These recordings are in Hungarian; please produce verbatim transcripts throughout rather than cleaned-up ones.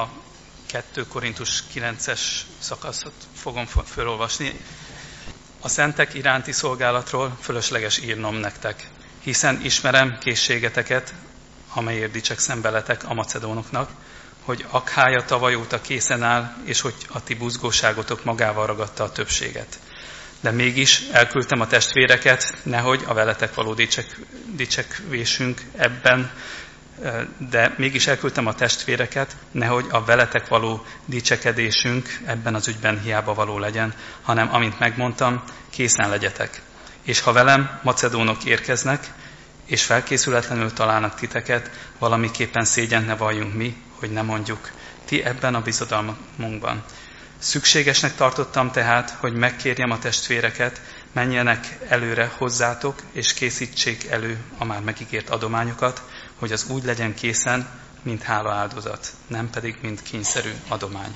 A kettő Korintus kilences szakaszot fogom felolvasni. A szentek iránti szolgálatról fölösleges írnom nektek, hiszen ismerem készségeteket, amelyért dicsekszem veletek a macedónoknak, hogy Akhája tavaly óta készen áll, és hogy a ti buzgóságotok magával ragadta a többséget. De mégis elküldtem a testvéreket, nehogy a veletek való dicsek, dicsekvésünk ebben, de mégis elküldtem a testvéreket, nehogy a veletek való dicsekedésünk ebben az ügyben hiába való legyen, hanem amint megmondtam, készen legyetek. És ha velem macedónok érkeznek, és felkészületlenül találnak titeket, valamiképpen szégyent ne valljunk mi, hogy ne mondjuk, ti ebben a bizodalmunkban. Szükségesnek tartottam tehát, hogy megkérjem a testvéreket, menjenek előre hozzátok, és készítsék elő a már megígért adományokat, hogy az úgy legyen készen, mint hálaáldozat, nem pedig, mint kényszerű adomány.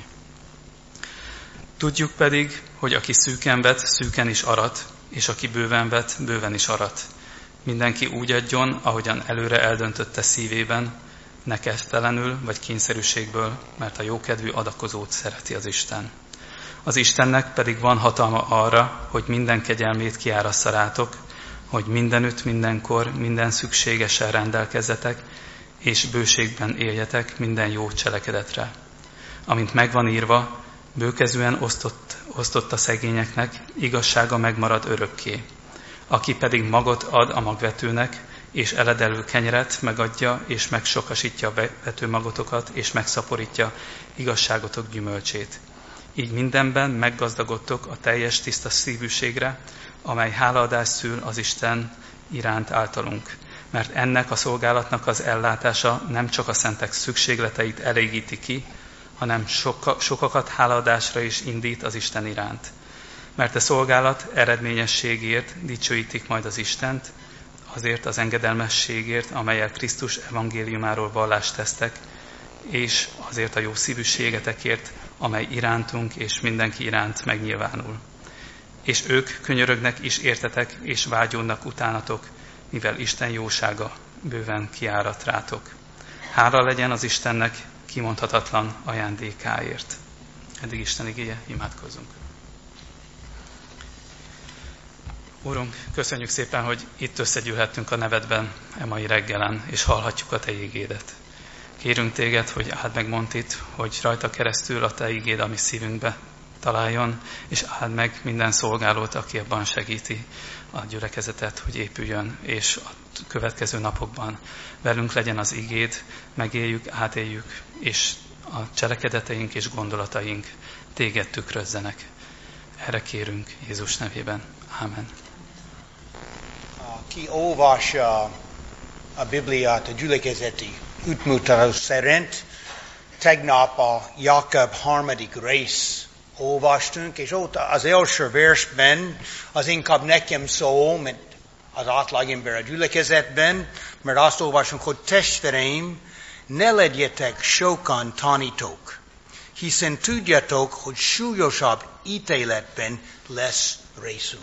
Tudjuk pedig, hogy aki szűken vet, szűken is arat, és aki bőven vet, bőven is arat. Mindenki úgy adjon, ahogyan előre eldöntötte szívében, ne kezdtelenül vagy kényszerűségből, mert a jókedvű adakozót szereti az Isten. Az Istennek pedig van hatalma arra, hogy minden kegyelmét kiárassza rátok, hogy mindenütt, mindenkor, minden szükségesen rendelkezzetek, és bőségben éljetek minden jó cselekedetre. Amint megvan írva, bőkezűen osztott, osztott a szegényeknek, igazsága megmarad örökké. Aki pedig magot ad a magvetőnek, és eledelő kenyeret megadja, és megsokasítja a vetőmagotokat, és megszaporítja igazságotok gyümölcsét. Így mindenben meggazdagodtok a teljes tiszta szívűségre, amely hálaadás szül az Isten iránt általunk. Mert ennek a szolgálatnak az ellátása nem csak a szentek szükségleteit elégíti ki, hanem soka, sokakat hálaadásra is indít az Isten iránt. Mert a szolgálat eredményességért dicsőítik majd az Istent, azért az engedelmességért, amelyel Krisztus evangéliumáról vallást tesztek, és azért a jó szívűségetekért, amely irántunk és mindenki iránt megnyilvánul. És ők könyörögnek is értetek, és vágyódnak utánatok, mivel Isten jósága bőven kiárat rátok. Hála legyen az Istennek kimondhatatlan ajándékáért. Eddig Isten igéje, imádkozzunk. Úrunk, köszönjük szépen, hogy itt összegyűlhettünk a nevedben e mai reggelen, és hallhatjuk a Te igédet. Kérünk Téged, hogy áld meg Montit, hogy rajta keresztül a Te igéd a mi szívünkbe találjon, és áld meg minden szolgálót, aki abban segíti a gyülekezetet, hogy épüljön, és a következő napokban velünk legyen az igéd, megéljük, átéljük, és a cselekedeteink és gondolataink Téged tükrözzenek. Erre kérünk Jézus nevében. Ámen. Ki olvassa a Bibliát a gyülekezeti útmutató szerint, tegnap a Jakab harmadik rész olvastunk, és ott az első versben az inkább nekem szól, mint az átlagember a gyülekezetben, mert azt olvasunk, hogy testvéreim, ne legyetek sokan tanítók, hiszen tudjátok, hogy súlyosabb ítéletben lesz részünk.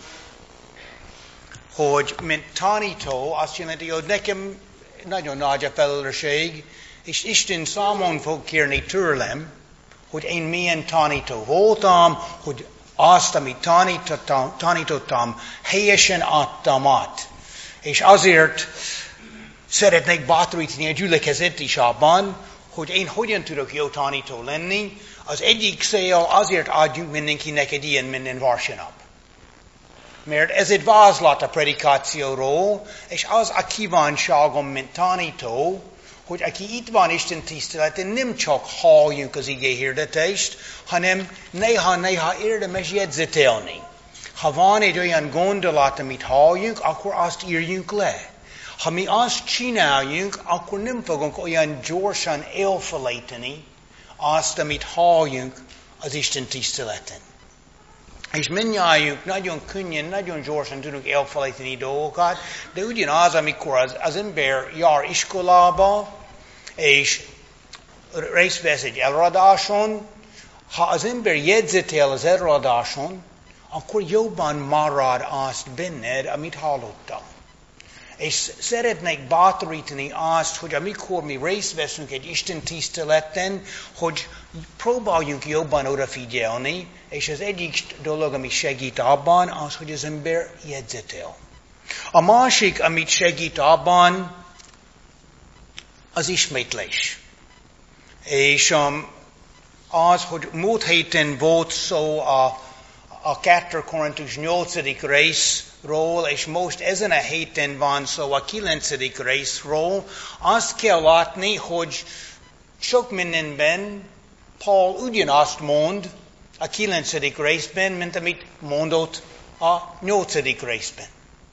Hogy mint tanító azt jelenti, hogy nekem nagyon nagy a felelősség, és Isten számon fog kérni tőlem, hogy én milyen tanító voltam, hogy azt, amit tanítottam, tanítottam helyesen adtam át. És azért szeretnék bátorítani a gyülekezet is abban, hogy én hogyan tudok jó tanító lenni. Az egyik cél azért adjunk mindenkinek egy ilyen minden vasárnap. Mert ez egy vázlat a predikációról, és az a kívánságom, mint tanító, hogy aki itt van Isten tiszteleten, nem csak halljunk az ige hirdetést, hanem néha-néha érdemes jegyzetelni. Ha van egy olyan gondolat, amit halljunk, akkor azt írjunk le. Ha mi azt csináljunk, akkor nem fogunk olyan gyorsan elfelejteni azt, amit halljunk az Isten tiszteleten. És mindnyájunk nagyon könnyen, nagyon gyorsan tudunk elfelejteni dolgokat, de ugyanaz, amikor az, az ember jár iskolába, és részt vesz egy előadáson, ha az ember jegyzetel az előadáson, akkor jobban marad azt benned, amit hallottál. És szeretnék bátorítani azt, hogy amikor mi részt veszünk egy Isten tiszteleten, hogy próbáljunk jobban odafigyelni, és az egyik dolog, ami segít abban, az, hogy az ember jegyzetel. A másik, amit segít abban, az ismétlés. És um, az, hogy múlt héten volt szó a, a kettő Korintus nyolcadik részről, és most ezen a héten van szó a kilencedik részről, azt kell látni, hogy sok mindenben Paul ugyanazt mond a kilencedik részben, mint amit mondott a nyolcadik részben.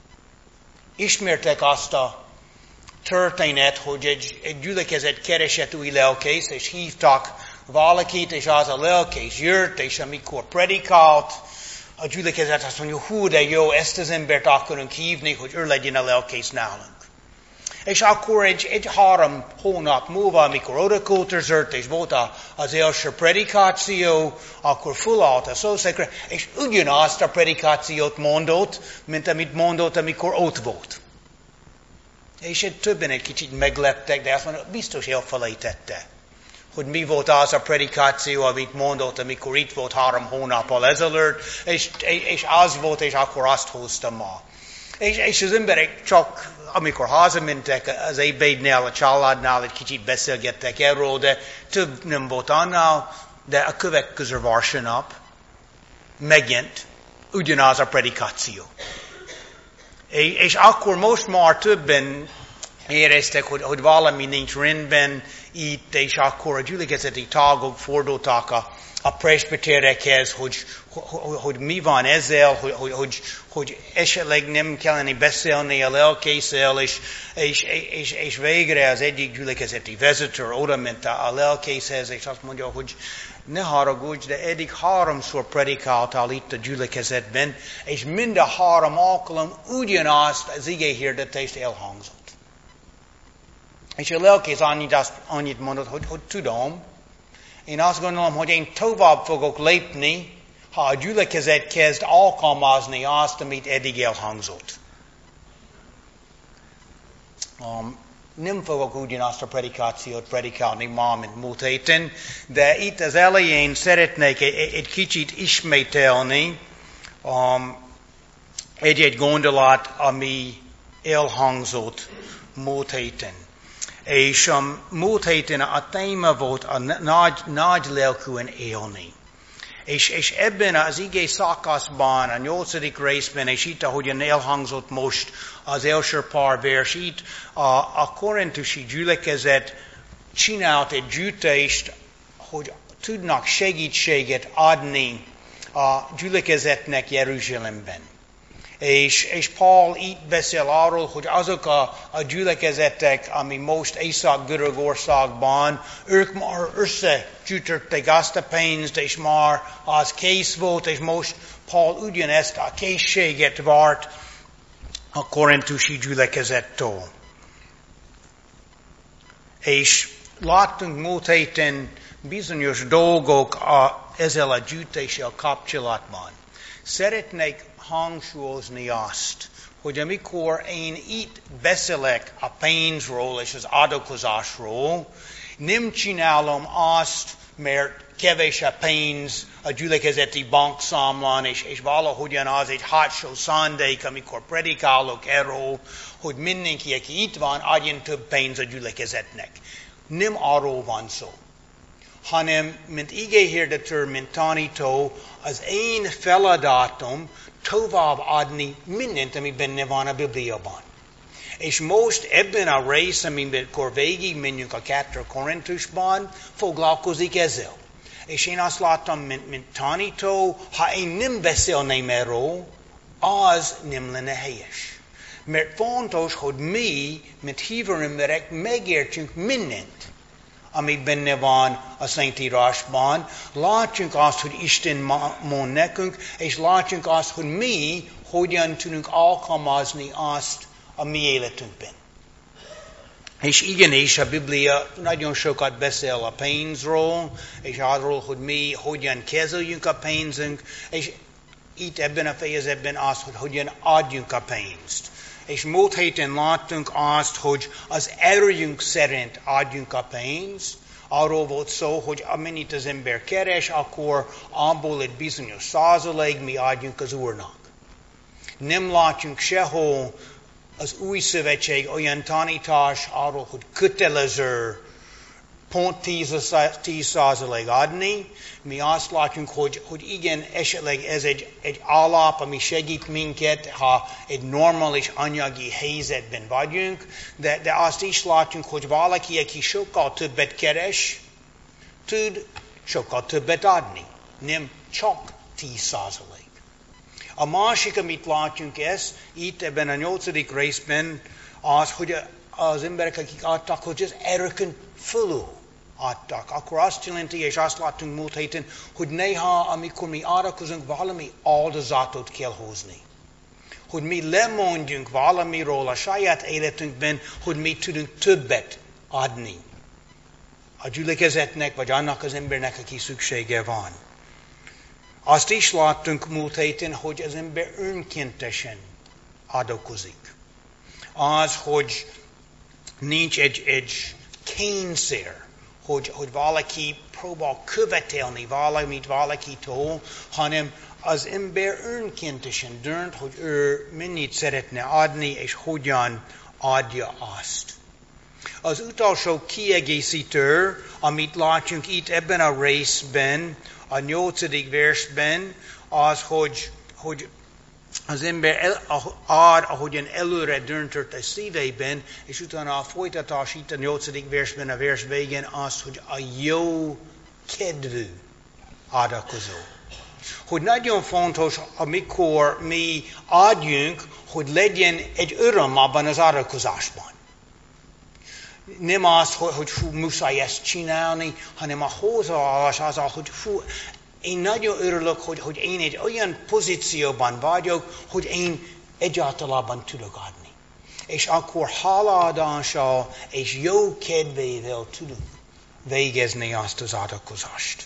Ismertek azt a történet, hogy egy, egy gyülekezet keresett új lelkész, és hívtak valakit, és az a lelkész jött, és amikor predikált, a gyülekezet azt mondja, hú, de jó, ezt az embert akarunk hívni, hogy ő legyen a lelkész nálunk. És akkor egy, egy három hónap múlva, amikor odaköltözött, és volt az első predikáció, akkor fölállt a szószékre, és ugyanazt a predikációt mondott, mint amit mondott, amikor ott volt. És egy többen egy kicsit megleptek, de azt mondja, biztos elfelejtette, hogy mi volt az a predikáció, amit mondott, amikor itt volt három hónappal ezelőtt, és, és az volt, és akkor azt hoztam ma. És, és az emberek csak, amikor hazamentek az ebédnél, a családnál, egy kicsit beszélgettek erről, de több nem volt annál, de a következő vasárnap megint ugyanaz a predikáció. És, és akkor most már többen éreztek, hogy, hogy valami nincs rendben itt, és akkor a gyülekezeti tagok fordultak a, a presbiterekhez, hogy, hogy, hogy mi van ezzel, hogy, hogy, hogy, hogy esetleg nem kellene beszélni a lelkészel, és, és, és, és végre az egyik gyülekezeti vezető oda ment a lelkészhez, és azt mondja, hogy ne haragudj, de eddig háromszor predikáltál itt a gyülekezetben, és mind a három alkalom ugyanazt az igéhirdetést elhangzott. És a lelkész annyit, azt, annyit mondott, hogy, hogy tudom, én azt gondolom, hogy én tovább fogok lépni, ha a gyülekezet kezd alkalmazni azt, amit eddig elhangzott. Um, nem fogok ugyanazt a predikációt predikálni ma, mint múlt héten, de itt az elején szeretnék egy, egy kicsit ismételni um, egy-egy gondolat, ami elhangzott múlt héten. És um, múlt héten a téma volt a nagy, nagy lelkűen élni. És, és ebben az igé szakaszban, a nyolcadik részben, és itt, ahogyan elhangzott most az első pár vers, itt a, a korintusi gyülekezet csinált egy gyűjtést, hogy tudnak segítséget adni a gyülekezetnek Jeruzsálemben. És, és Paul itt beszél arról, hogy azok a, a gyülekezetek, ami most Észak-Görögországban, ők már összegyűjtötték azt a pénzt, és már az kész volt, és most Paul ugyanezt a készséget várt a korintusi gyülekezettől. És láttunk múlt héten bizonyos dolgok a, ezzel a gyűjtéssel kapcsolatban. Szeretnék hangsúlyozni azt, hogy amikor én itt beszélek a pénzről és az adakozásról, nem csinálom azt, mert kevés a pénz a gyülekezeti bankszámlán, és, és valahogyan az egy hátsó szándék, amikor predikálok erről, hogy mindenki, aki itt van, adjon több pénz a gyülekezetnek. Nem arról van szó, hanem, mint igéhirdető, mint tanító, az én feladatom tovább adni mindent, ami benne van a Bibliában. És most ebben a rész, amikor végig menjünk a kettő Korintusban, foglalkozik ezzel. És én azt láttam, mint, mint tanító, ha én nem beszélném erről, az nem lenne helyes. Mert fontos, hogy mi, mint hívő emberek, megértjünk mindent, ami benne van a Szentírásban. Látjunk azt, hogy Isten mond nekünk, és látjunk azt, hogy mi hogyan tudunk alkalmazni azt a mi életünkben. És igenis a Biblia nagyon sokat beszél a pénzről, és arról, hogy mi hogyan kezeljünk a pénzünk, és itt ebben a fejezetben az, hogy hogyan adjunk a pénzt. És múlt héten láttunk azt, hogy az erőjünk szerint adjunk a pénzt. Arról volt szó, hogy amennyit az ember keres, akkor abból egy bizonyos százalék mi adjunk az Úrnak. Nem látjunk sehol az új szövetség olyan tanítás arról, hogy kötelező pont tíz százalék adni. Mi azt látjuk, hogy, hogy igen, esetleg ez egy, egy alap, ami segít minket, ha egy normális anyagi helyzetben vagyunk, de, de azt is látjuk, hogy valaki, aki sokkal többet keres, tud sokkal többet adni. Nem csak tíz százalék. A másik, amit látjunk ez, itt ebben a nyolcadik részben, az, hogy az emberek, akik adtak, hogy az erőkön fölül adtak. Akkor azt jelenti, és azt láttunk múlt héten, hogy néha, amikor mi adakozunk, valami áldozatot kell hozni. Hogy mi lemondjunk valamiről a saját életünkben, hogy mi tudunk többet adni a gyülekezetnek, vagy annak az embernek, aki szüksége van. Azt is láttunk múlt héten, hogy az ember önkéntesen adakozik. Az, hogy nincs egy, egy kényszer, hogy, hogy valaki próbál követelni valamit valakitől, hanem az ember önkéntesen dönt, hogy ő mennyit szeretne adni, és hogyan adja azt. Az utolsó kiegészítő, amit látunk itt ebben a részben, a nyolcadik versben, az, hogy, hogy az ember el, ad, ahogyan előre döntött a szívében, és utána a folytatás itt a nyolcadik versben, a vers végén az, hogy a jó kedvű adakozó. Hogy nagyon fontos, amikor mi adjunk, hogy legyen egy öröm abban az adakozásban. Nem az, hogy, hogy fú, muszáj ezt csinálni, hanem a hozzáállás az, hogy fú, én nagyon örülök, hogy, hogy én egy olyan pozícióban vagyok, hogy én egyáltalán tudok adni. És akkor hálaadással és jó kedvével tudunk végezni azt az adakozást.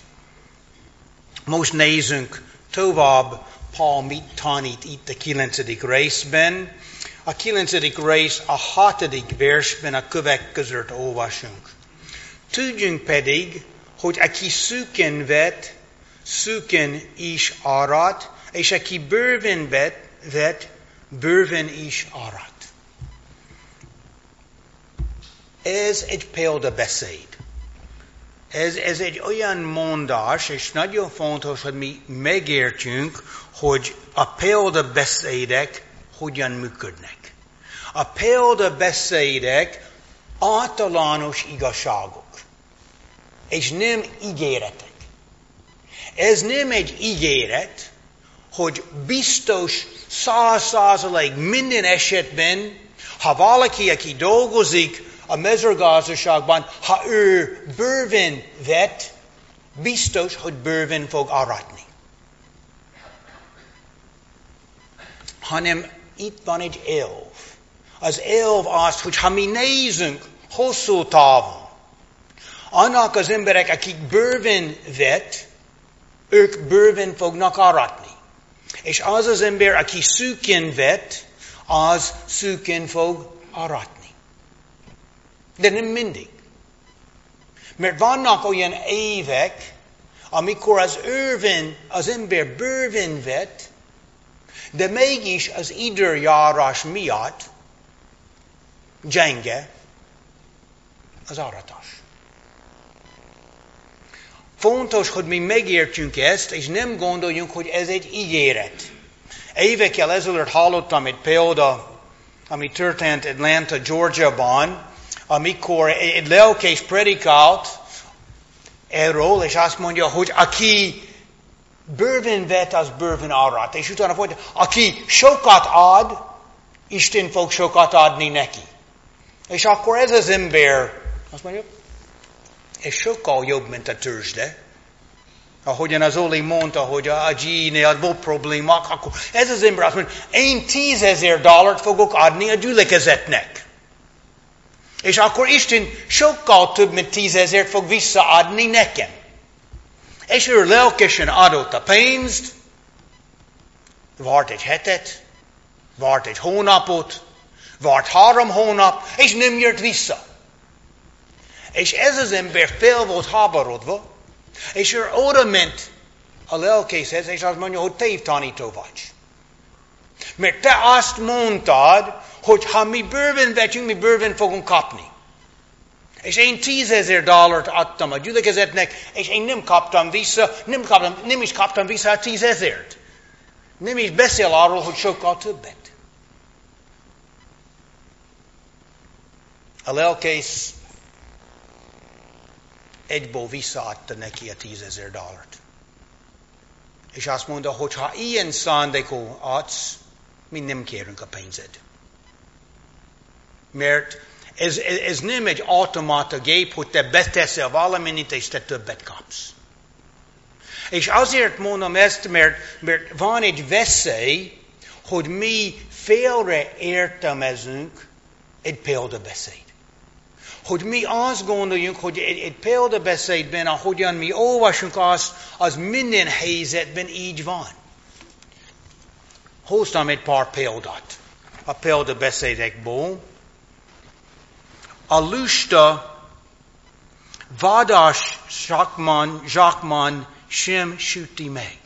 Most nézzünk tovább, Paul mit tanít itt a kilencedik részben. A kilencedik rész a hatodik versben a kövek között olvasunk. Tudjunk pedig, hogy aki szűken vet, szűken is arat, és aki bőven vet, vet bőven is arat. Ez egy példabeszéd. Ez, ez egy olyan mondás, és nagyon fontos, hogy mi megértjünk, hogy a példabeszédek hogyan működnek. A példabeszédek általános igazságok, és nem ígéretek. Ez nem egy ígéret, hogy biztos száz százalék minden esetben, ha valaki, aki dolgozik a mezőgazdaságban, ha ő bőven vet, biztos, hogy bőven fog aratni. Hanem itt van egy elv. Az elv az, hogy ha mi nézünk hosszú távon, annak az emberek, akik bőven vet, ők bőven fognak aratni. És az az ember, aki szűken vet, az szűken fog aratni. De nem mindig. Mert vannak olyan évek, amikor az, őven, az ember bőven vet, de mégis az időjárás miatt gyenge az aratás. Fontos, hogy mi megértjünk ezt, és nem gondoljunk, hogy ez egy ígéret. Évekkel ezelőtt hallottam egy példa, ami történt Atlanta, Georgia-ban, amikor egy lelkész predikált erről, és azt mondja, hogy aki bőven vet, az bőven arat. És utána mondja, aki sokat ad, Isten fog sokat adni neki. És akkor ez az ember, azt mondja, ez sokkal jobb, mint a tőzsde. Ahogyan az Oli mondta, hogy a G-nél volt problémák, akkor ez az ember azt mondja, én tízezer dollárt fogok adni a gyülekezetnek. És akkor Isten sokkal több, mint tízezért fog visszaadni nekem. És ő lelkesen adott a pénzt, várt egy hetet, várt egy hónapot, Vart három hónap, és nem jött vissza. És ez az ember fel volt háborodva, és ő oda ment a lelkészhez, és azt mondja, hogy tévtanító vagy. Mert te azt mondtad, hogy ha mi bőven vegyünk, mi bőven fogunk kapni. És én tízezer dollárt adtam a gyülekezetnek, és én nem kaptam vissza, nem, kaptam, nem is kaptam vissza a tízezert. Nem is beszél arról, hogy sokkal többet. A lelkész egyből visszaadta neki a tízezer dollárt. És azt mondta, hogy ha ilyen szándékú adsz, mi nem kérünk a pénzed. Mert ez, ez, ez nem egy automata gép, hogy te beteszel valamit, és te többet kapsz. És azért mondom ezt, mert, mert van egy veszély, hogy mi félre értelmezünk egy példabeszéd. Hogy mi azt gondoljunk, hogy egy, egy példabeszédben, ahogyan mi olvasunk azt, az minden helyzetben így van. Hoztam egy pár példát a példabeszédekből. A lusta vadas zsákman, zsákman sem süti meg.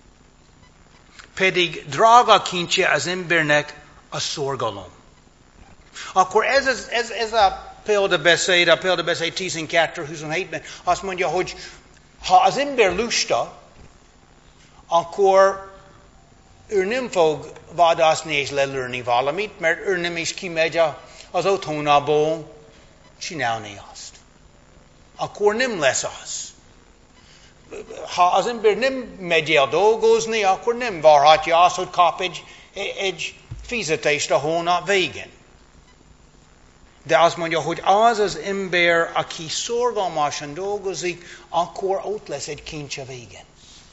Pedig drága kincse az embernek a szorgalom. Akkor ez, ez, ez, ez a példabeszéd, a példabeszéd tizenkettő huszonhétben azt mondja, hogy ha az ember lusta, akkor ő nem fog vadászni és lelőni valamit, mert ő nem is kimegy az otthonából csinálni azt. Akkor nem lesz az. Ha az ember nem megy el dolgozni, akkor nem várhatja azt, hogy kap egy, egy fizetést a hónap végén. De azt mondja, hogy az az ember, aki szorgalmasan dolgozik, akkor ott lesz egy kincs a végén.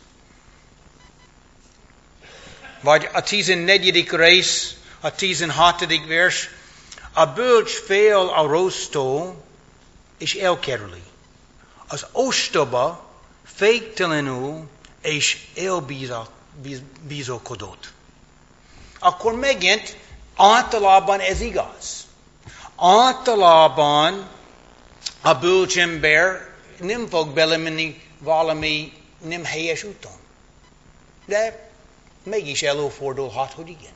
Vagy a tizennegyedik rész, a tizenhatodik vers, a bölcs fél a rossztól, és elkerüli. Az ostoba féktelenül és elbízókodott. Akkor megint általában ez igaz. Általában a bölcs ember nem fog belemenni valami nem helyes úton. De mégis előfordulhat, hogy igen.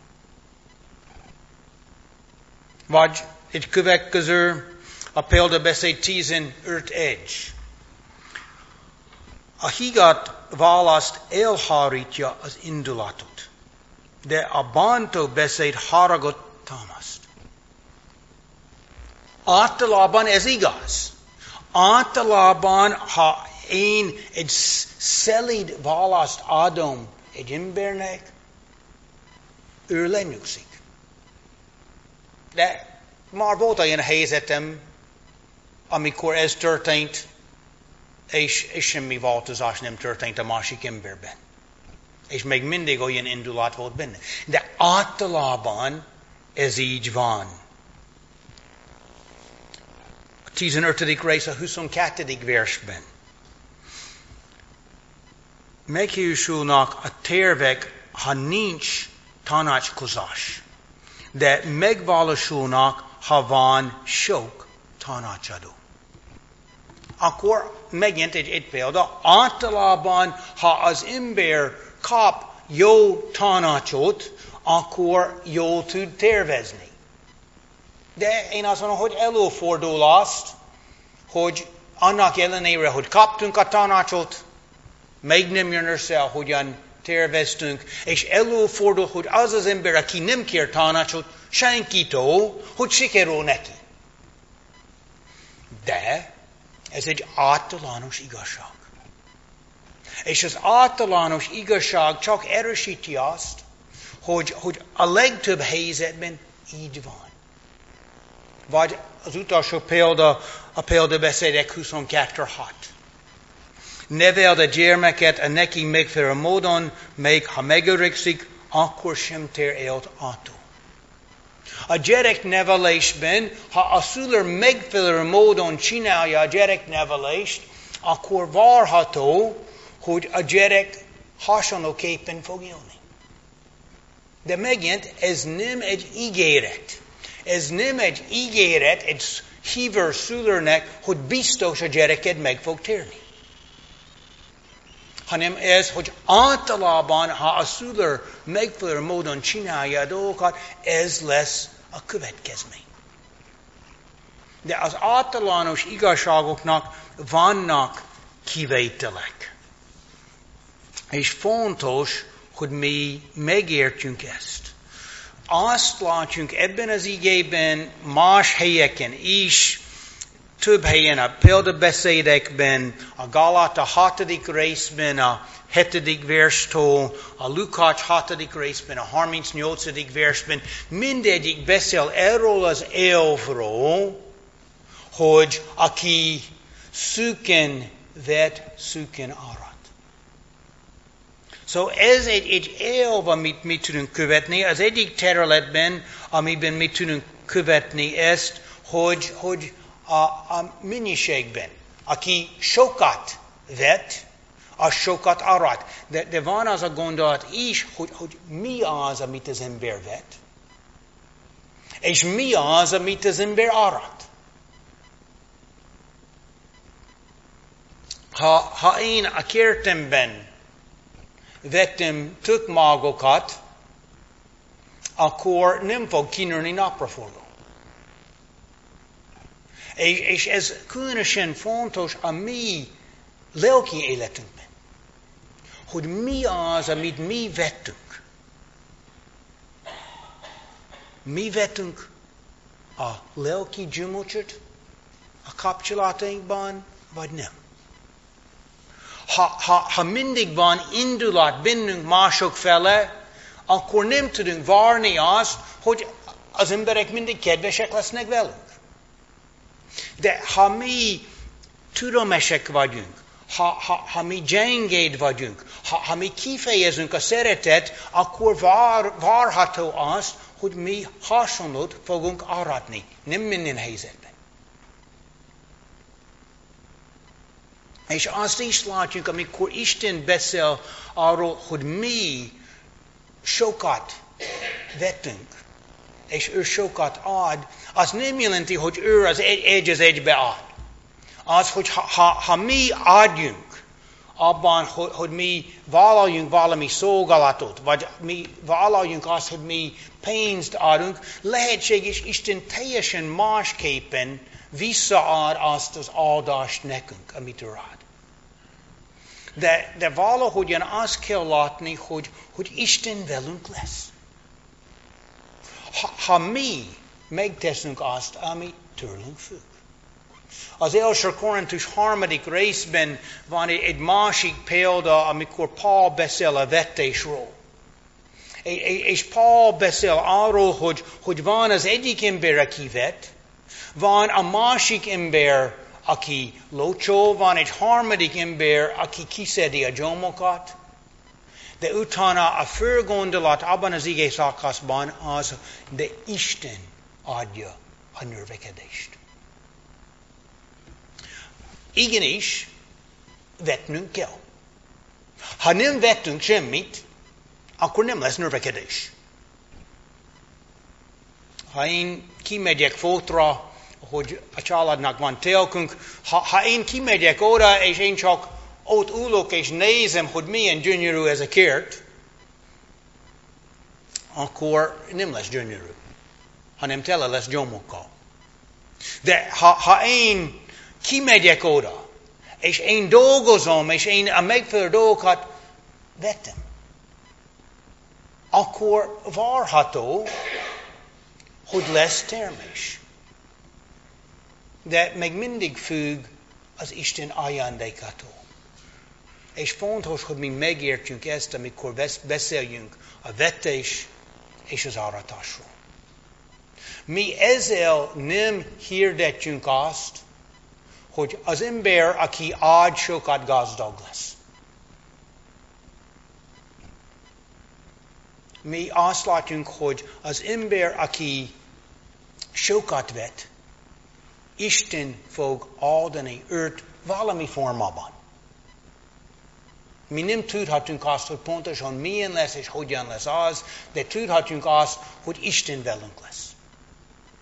Vagy egy következő, a példabeszéd tizenöt egy. A higgadt választ elhárítja az indulatot, de a bántó beszéd haragot támaszt. Általában ez igaz. Általában, ha én egy szelíd választ adom egy embernek, ő lenyugszik. De már volt olyan helyzetem, amikor ez történt, és, és semmi változás nem történt a másik emberben. És még mindig olyan indulat volt benne. De általában ez így van. A tizenötödik rész a huszonkettedik versben. Meghiúsulnak a tervek, ha nincs tanácskozás. De megvalósulnak, ha van sok tanácsadó. Akkor megint egy, egy példa. Általában, ha az ember kap jó tanácsot, akkor jól tud tervezni. De én azt mondom, hogy előfordul azt, hogy annak ellenére, hogy kaptunk a tanácsot, még nem jön össze, ahogyan terveztünk, és előfordul, hogy az az ember, aki nem kér tanácsot senkitől, hogy sikerül neki. De ez egy általános igazság. És az általános igazság csak erősíti azt, hogy, hogy a legtöbb helyzetben így van. Vagy az utolsó példa, a példabeszédek huszonkettő hat. Neveld a gyermeket a neki megfelelő módon, még ha megöregszik, akkor sem tér el attól. A gyereknevelésben, ha a szülő megfelelő módon csinálja a gyereknevelést, akkor várható, hogy a gyerek hasonlóképpen fog élni. De megint ez nem egy ígéret. Ez nem egy ígéret egy hívő szülőnek, hogy biztos a gyereked meg fog térni. Hanem ez, hogy általában, ha a szülő megfelelő módon csinálja a dolgokat, ez lesz a következmény. De az általános igazságoknak vannak kivételek. És fontos, hogy mi megértjünk ezt. Azt látjuk ebben az igében, más helyeken is, több helyen a példabeszédekben, a Gáláta hatodik részben, a hetedik verstől, a Lukács hatodik részben, a harmincnyolcadik versben, mindegyik beszél erről az elvről, hogy aki szűken vet, szűken arat. Szóval ez egy, egy elv, amit mi tudunk követni. Az egyik területben, amiben mi tudunk követni ezt, hogy, hogy a, a mennyiségben, aki sokat vet, az sokat arat. De, de van az a gondolat is, hogy, hogy mi az, amit az ember vet, és mi az, amit az ember arat. Ha, ha én a kertemben vettem tök magokat, akkor nem fog kinőni napraforgó. És, és ez különösen fontos a mi lelki életünkben. Hogy mi az, amit mi vettünk. Mi vettünk a lelki gyümölcsöt a kapcsolatainkban, vagy nem. Ha, ha, ha mindig van indulat bennünk mások fele, akkor nem tudunk várni azt, hogy az emberek mindig kedvesek lesznek velünk. De ha mi türelmesek vagyunk, ha, ha, ha mi gyengéd vagyunk, ha, ha mi kifejezünk a szeretet, akkor vár, várható az, hogy mi hasonlót fogunk aratni. Nem minden helyzetben. És azt is látjuk, amikor Isten beszél arról, hogy mi sokat vettünk, és ő sokat ad, az nem jelenti, hogy ő az egy, egy az egybe ad. Az, hogy ha, ha, ha mi adjunk abban, hogy, hogy mi vállaljunk valami szolgálatot, vagy mi vállaljunk azt, hogy mi pénzt adunk, lehetséges Isten teljesen másképpen visszaad azt az áldást nekünk, amit ő ad. De, de valahogyan azt kell látni, hogy, hogy Isten velünk lesz. Ha, ha mi megteszünk azt, ami tőlünk függ. Az első Korintus harmadik részben van egy másik példa, amikor Paul beszél a vetésről. És Paul beszél arról, hogy, hogy van az egyik ember, aki vet, van a másik ember, aki locsol, van egy harmadik ember, aki kiszedi a gyomrokat, de utána a fő gondolat abban az ige szakaszban az, de Isten adja a növekedést. Igenis, vetnünk kell. Ha nem vettünk semmit, akkor nem lesz növekedés. Ha én kimegyek fotra, hogy a családnak van telkünk, ha, ha én kimegyek oda, és én csak ott ülök, és nézem, hogy milyen gyönyörű ez a kert, akkor nem lesz gyönyörű, hanem tele lesz gyomrokkal. De ha, ha én kimegyek oda, és én dolgozom, és én a megfelelő dolgokat vettem, akkor várható, hogy lesz termés. De még mindig függ az Isten ajándékától. És fontos, hogy mi megértjünk ezt, amikor beszéljünk a vetés és az aratásról. Mi ezzel nem hirdetjünk azt, hogy az ember, aki ad sokat, gazdag lesz. Mi azt látjuk, hogy az ember, aki sokat vet, Isten fog áldani őt valami formában. Mi nem tudhatunk azt, hogy pontosan milyen lesz és hogyan lesz az, de tudhatjuk azt, hogy Isten velünk lesz.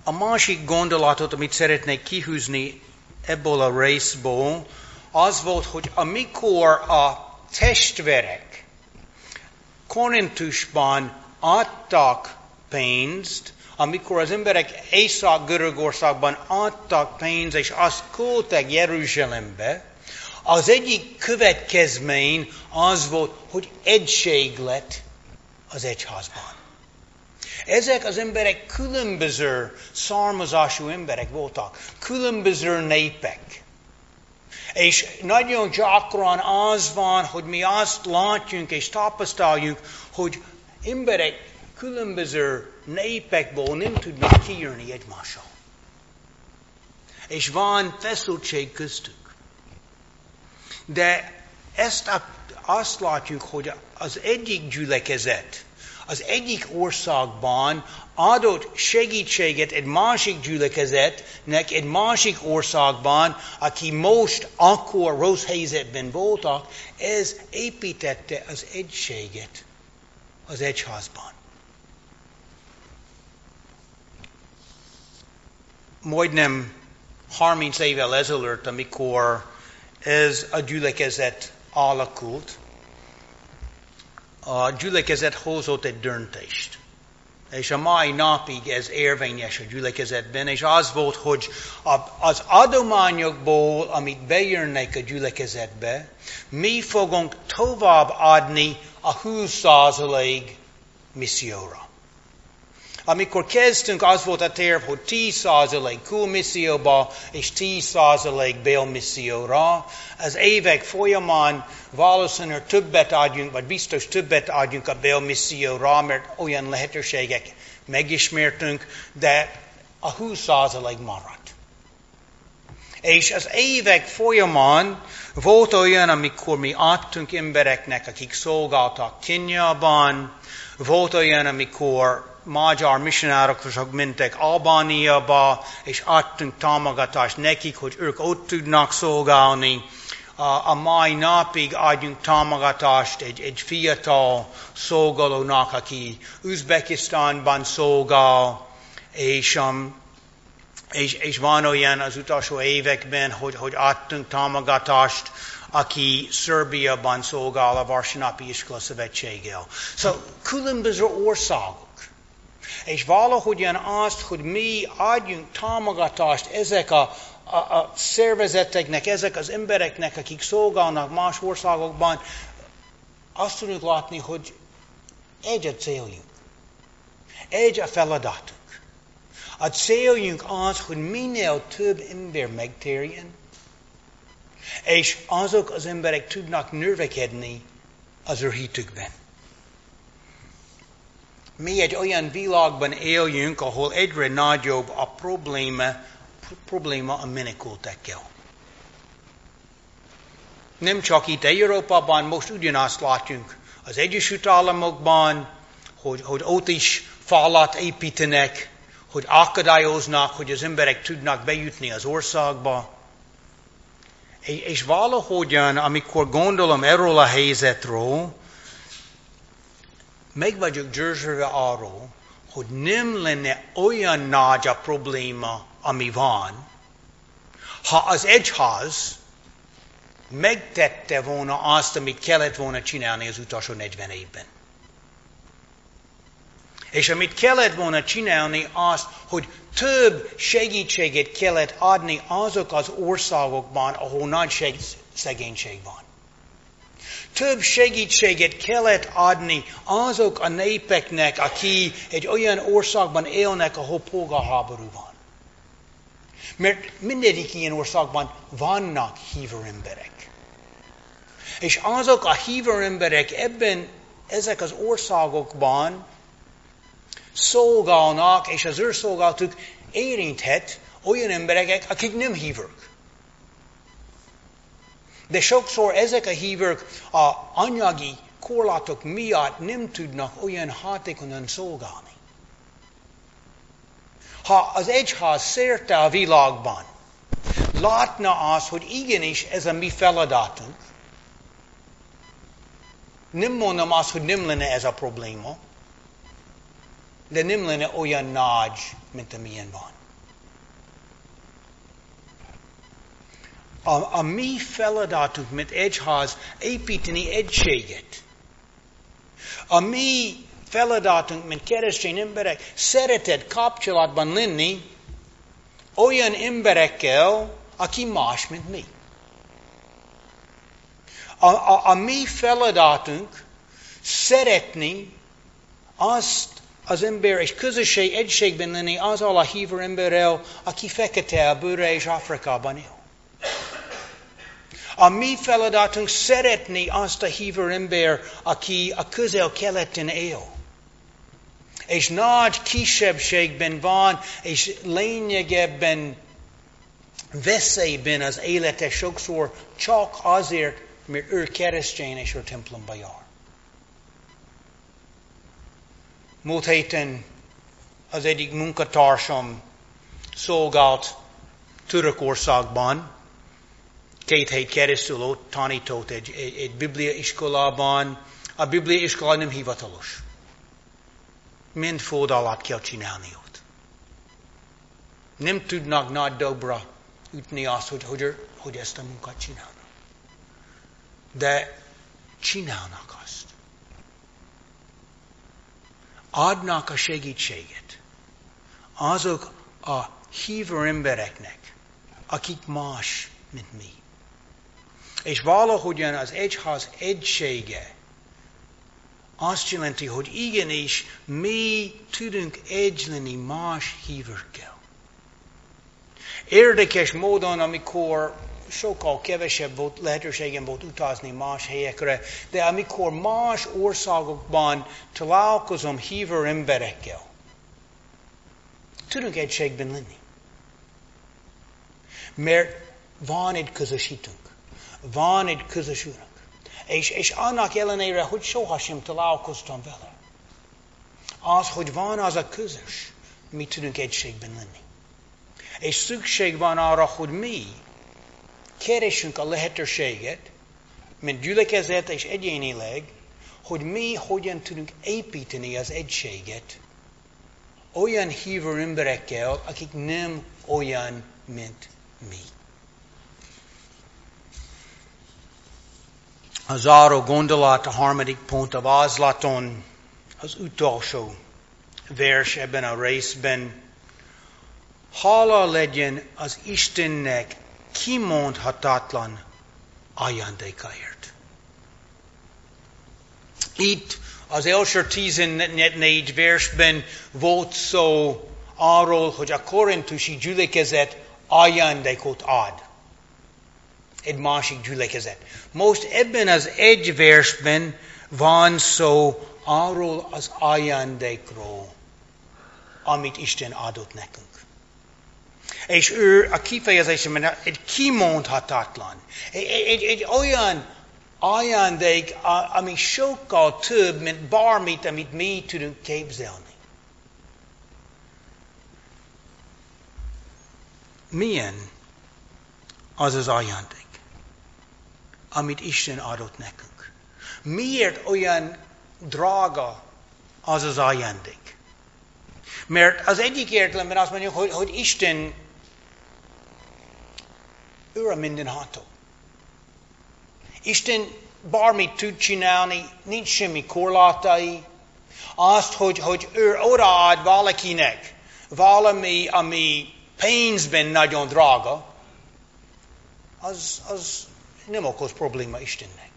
a másik gondolatot, amit szeretnék kihúzni ebből a részből, az volt, hogy amikor a testvérek Korintusban adtak pénzt, amikor az emberek Észak-Görögországban adtak pénzt, és azt küldtek Jeruzsálembe, az egyik következmény az volt, hogy egység lett az egyházban. Ezek az emberek különböző származású emberek voltak, különböző népek. És nagyon gyakran az van, hogy mi azt látjunk és tapasztaljuk, hogy emberek különböző népekből nem tudnak kijönni egymással. És van feszültség köztük. De ezt a, azt látjuk, hogy az egyik gyülekezet, az egyik országban adott segítséget egy másik gyülekezetnek, egy másik országban, aki most akkor rossz helyzetben voltak, ez építette az egységet az egyházban. Majdnem harminc évvel ezelőtt, amikor ez a gyülekezet alakult, a gyülekezet hozott egy döntést. És a mai napig ez érvényes a gyülekezetben, és az volt, hogy az adományokból, amit bejönnek a gyülekezetbe, mi fogunk tovább adni a húsz százalék misszióra. Amikor kezdtünk, az volt a terv, hogy tíz százalék külmisszióba, és tíz százalék belmisszióra. Az évek folyamán valószínűleg többet adjunk, vagy biztos többet adjunk a belmisszióra, mert olyan lehetőségek megismertünk, de a húsz százalék maradt. És az évek folyamán volt olyan, amikor mi adtunk embereknek, akik szolgáltak Kenyában, volt olyan, amikor magyar missionárok mentek Albániába, és adtunk támogatást nekik, hogy ők ott tudnak szolgálni. A, a mai napig adjunk támogatást egy, egy fiatal szolgálónak, aki Uzbekisztánban szolgál, és, um, és, és van olyan az utolsó években, hogy, hogy adtunk támogatást, aki Szerbiában szolgál a Vasárnapi Iskola Szövetséggel. Szóval különböző országok. És valahogyan azt, hogy mi adjunk támogatást ezek a, a, a szervezeteknek, ezek az embereknek, akik szolgálnak más országokban, azt tudjuk látni, hogy egy a céljunk. Egy a feladatunk. A céljunk az, hogy minél több ember megtérjen, és azok az emberek tudnak növekedni az ő hitükben. Mi egy olyan világban éljünk, ahol egyre nagyobb a probléma, probléma a menekültekkel. Nem csak itt Európában, most ugyanazt látjuk az Egyesült Államokban, hogy, hogy ott is falat építenek, hogy akadályoznak, hogy az emberek tudnak bejutni az országba. És valahogyan, amikor gondolom erről a helyzetről, meg vagyok győződve arról, hogy nem lenne olyan nagy a probléma, ami van, ha az egyház megtette volna azt, amit kellett volna csinálni az utolsó negyven évben. És amit kellett volna csinálni az, hogy több segítséget kellett adni azok az országokban, ahol nagy szegénység van. Több segítséget kellett adni azok a népeknek, aki egy olyan országban élnek, ahol polgárháború van. Mert mindegyik ilyen országban vannak hívő emberek. És azok a hívő emberek ebben, ezek az országokban szolgálnak, és az ő szolgálatuk érinthet olyan emberek, akik nem hívők. De sokszor ezek a hívők a anyagi korlátok miatt nem tudnak olyan hatékonyan szolgálni. Ha az egyház szerte a világban látna az, hogy igenis ez a mi feladatunk, nem mondom azt, hogy nem lenne ez a probléma, de nem lenne olyan nagy, mint amilyen van. A, a mi feladatunk, mint egyház, építeni egységet. A mi feladatunk, mint keresztény emberek, szeretett kapcsolatban lenni olyan emberekkel, aki más, mint mi. A, a, a mi feladatunk szeretni azt az ember és közösség egységben lenni azzal a hívő emberrel, aki fekete a bőre és Afrikában él. A mi feladatunk szeretni azt a hívő ember, aki a közel-keleten él. És nagy kisebbségben van, és lényegében veszélyben az élete sokszor csak azért, mert ő keresztény és ő templomba jár. Múlt héten az egyik munkatársam szolgált Törökországban, két hét keresztül ott tanított egy, egy, egy bibliaiskolában. A bibliaiskola nem hivatalos. Mind föld alatt kell csinálni ott. Nem tudnak nagy dobra ütni azt, hogy, hogy, hogy ezt a munkát csinálnak. De csinálnak azt. Adnak a segítséget azok a hívő embereknek, akik más, mint mi. És valahogyan az egyház egysége azt jelenti, hogy igenis mi tudunk egy lenni más hívőkkel. Érdekes módon, amikor sokkal kevesebb volt, lehetőségem volt utazni más helyekre, de amikor más országokban találkozom hívő emberekkel, tudunk egységben lenni. Mert van egy közösítünk. Van egy közös Úrunk. És, és annak ellenére, hogy sohasem találkoztam vele. Az, hogy van az a közös, mi tudunk egységben lenni. És szükség van arra, hogy mi keresünk a lehetőséget, mint gyülekezet és egyénileg, hogy mi hogyan tudunk építeni az egységet olyan hívő emberekkel, akik nem olyan, mint mi. A záró gondolat, a harmadik pont a vázlaton, az utolsó vers ebben a részben. Hála legyen az Istennek kimondhatatlan ajándékaért. Itt az első tizennégy versben volt szó arról, hogy a korintusi gyülekezet ajándékot ad. Egy másik gyülekezet. Most ebben az egy versben van szó arról az ajándékról, amit Isten adott nekünk. És ő a kifejezésben egy kimondhatatlan, egy, egy, egy olyan ajándék, ami sokkal több, mint bármit, amit mi tudunk képzelni. Milyen az az ajándék, amit Isten adott nekünk? Miért olyan drága az az ajándék? Mert az egyik értelemben azt mondjuk, hogy, hogy Isten ő a mindenható. Isten bármit tud csinálni, nincs semmi korlátai. Azt, hogy, hogy ő odaad valakinek valami, ami pénzben nagyon drága, az, az nem okoz probléma Istennek.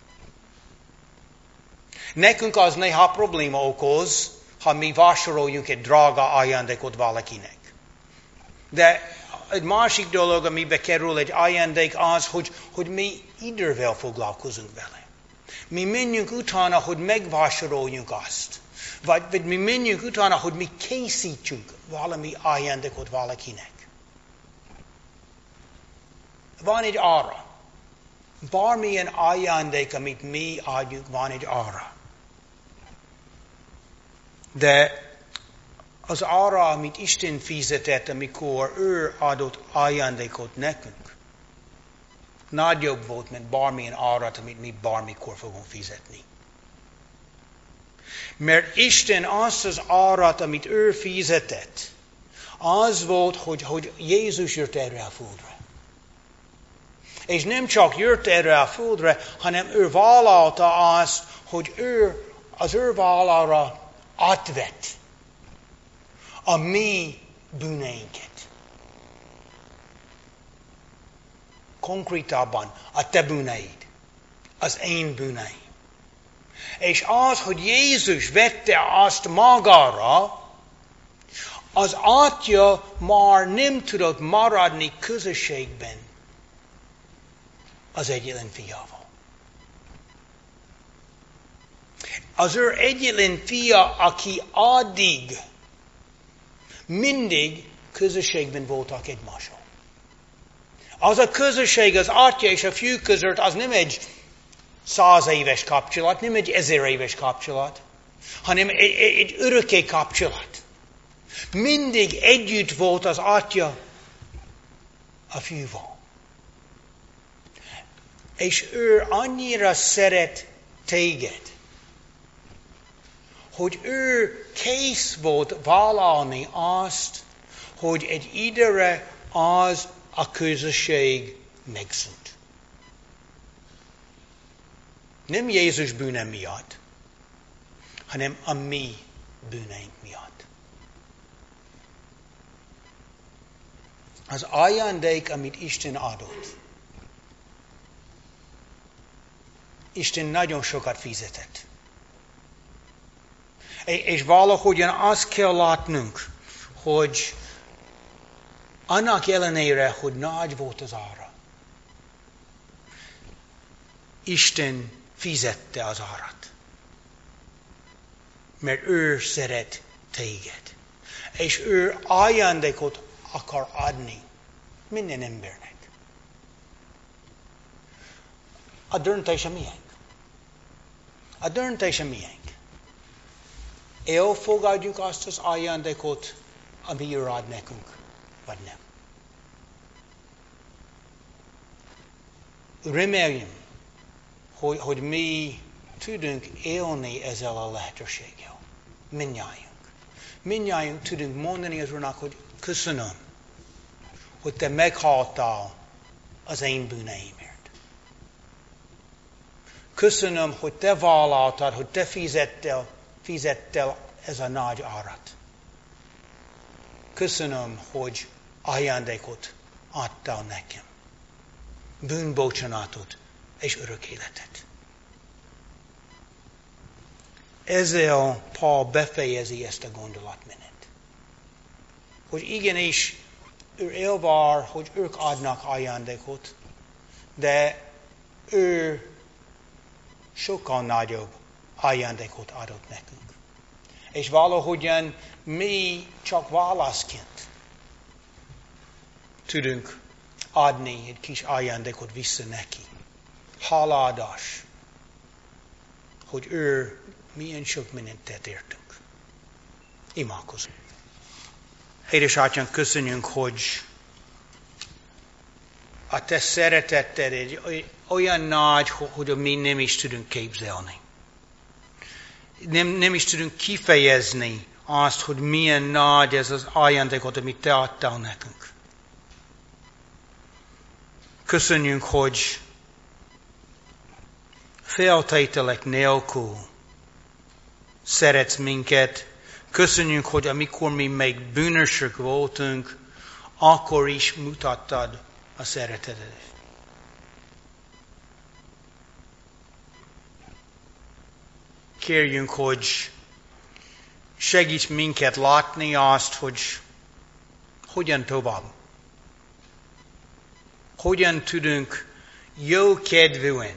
Nekünk az néha probléma okoz, ha mi vásároljunk egy drága ajándékot valakinek. De egy másik dolog, amibe kerül egy ajándék az, hogy, hogy mi idővel foglalkozunk vele. Mi menjünk utána, hogy megvásároljunk azt. Vagy, vagy mi menjünk utána, hogy mi készítsünk valami ajándékot valakinek. Van egy ára. Bármilyen ajándék, amit mi adjunk, van egy ára. De az ára, amit Isten fizetett, amikor ő adott ajándékot nekünk, nagyobb volt, mint bármilyen árat, amit mi bármikor fogunk fizetni. Mert Isten azt az árat, amit ő fizetett, az volt, hogy, hogy Jézus jött erre a földre. És nem csak jött erre a földre, hanem ő vállalta azt, hogy ő az ő vállalra átvett a mi bűneinket. Konkrétabban a te bűneid, az én bűneim. És az, hogy Jézus vette azt magára, az Atya már nem tudott maradni közösségben az egyetlen fiával. Az ő egyetlen fia, aki addig mindig közösségben voltak egymással. Az a közösség az Atya és a Fiú között, az nem egy száz éves kapcsolat, nem egy ezer éves kapcsolat, hanem egy, egy, egy örökké kapcsolat. Mindig együtt volt az Atya a Fiúval. És ő annyira szeret téged, hogy ő kész volt vállalni azt, hogy egy időre az a közösség megszűnt. Nem Jézus bűne miatt, hanem a mi bűneink miatt. Az ajándék, amit Isten adott, Isten nagyon sokat fizetett. És valahogyan azt kell látnunk, hogy annak ellenére, hogy nagy volt az ára, Isten fizette az árat. Mert ő szeret téged. És ő ajándékot akar adni minden embernek. A döntése miénk. A döntése miénk. Elfogadjuk azt az ajándékot, ami ő ad nekünk, vagy nem. Reméljem, hogy, hogy mi tudunk élni ezzel a lehetőséggel. Mindnyájunk. Mindnyájunk tudunk mondani az Úrnak, hogy köszönöm, hogy te meghaltál az én bűneimért. Köszönöm, hogy te vállaltad, hogy te fizettél, fizettél ez a nagy árat. Köszönöm, hogy ajándékot adtál nekem. Bűnbocsánatot és örök életet. Ezzel Pál befejezi ezt a gondolatmenet. Hogy igenis, ő elvár, hogy ők adnak ajándékot, de ő sokkal nagyobb ajándékot adott nekünk. És valahogyan mi csak válaszként tudunk adni egy kis ajándékot vissza neki. Hálaadás, hogy ő milyen sok mindent tett értünk. Imádkozunk. Édesatyánk, köszönjük, hogy a te szereteted egy olyan nagy, hogy mi nem is tudunk képzelni. Nem, nem is tudunk kifejezni azt, hogy milyen nagy ez az ajándékot, amit te adtál nekünk. Köszönjük, hogy feltételek nélkül szeretsz minket. Köszönjük, hogy amikor mi még bűnösök voltunk, akkor is mutattad a szeretetet. Kérjünk, hogy segíts minket látni azt, hogy hogyan tovább. Hogyan tudunk jó kedvűen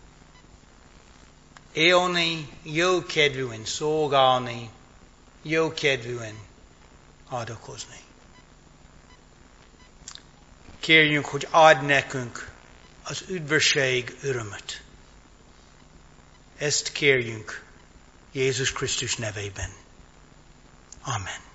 élni, jó kedvűen szolgálni, jó kedvűen adakozni. Kérjünk, hogy add nekünk az üdvösség örömöt. Ezt kérjünk Jézus Krisztus nevében. Amen.